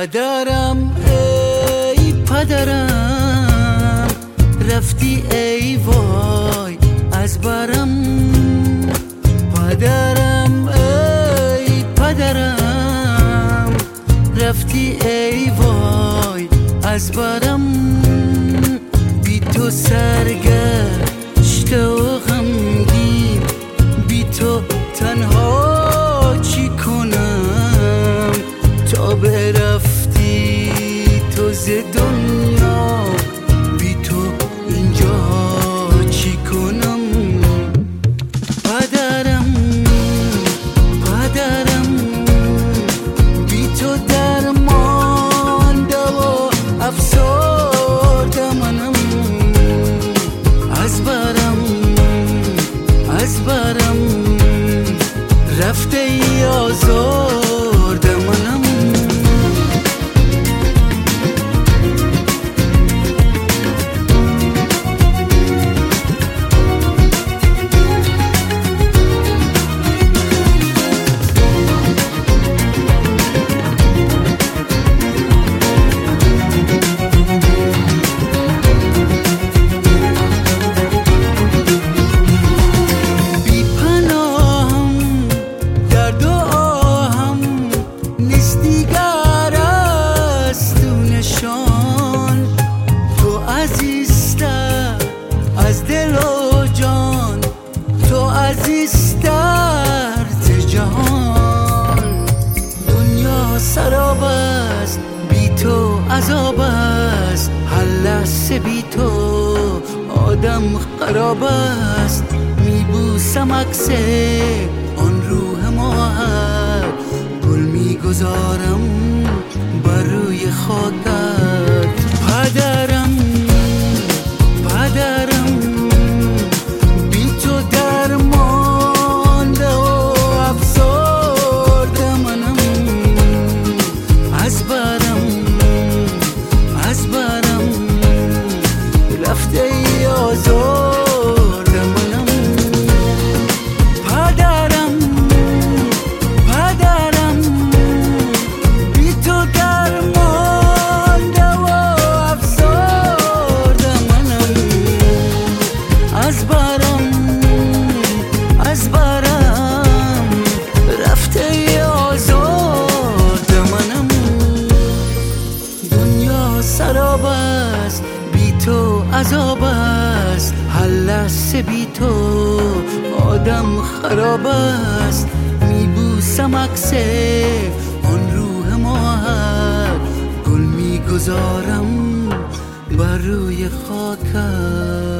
پدرم ای پدرم، رفتی ای وای از برم. پدرم ای پدرم، رفتی ای وای از برم. بی تو سرگشته و غمگین، بی تو تنها چی کنم؟ تا برفتی تو ز دنیا، بی تو اینجا چی کنم؟ پدرم بی تو درمانده و افسرده منم. از برم رفته ای آزرده منم. از دل و جان تو عزیزتر ز جهان. دنیا سراب است بی تو عذاب است، هر لحظه بی تو آدم خراب است. میبوسم عکس آن روح ماه، گل میگذارم بر روی خاکت. پدرم بی تو درمانده و افسرده منم. از برم رفته ای آزرده منم. پدرم بی تو درمانده و افسرده منم. از برم رفته ای آزرده منم. دنیا سراب است بی تو عذاب است، هر لحظه بی تو آدم خراب است. میبوسم عکس آن روح ماه، گل میگذارم بر روی خاکت.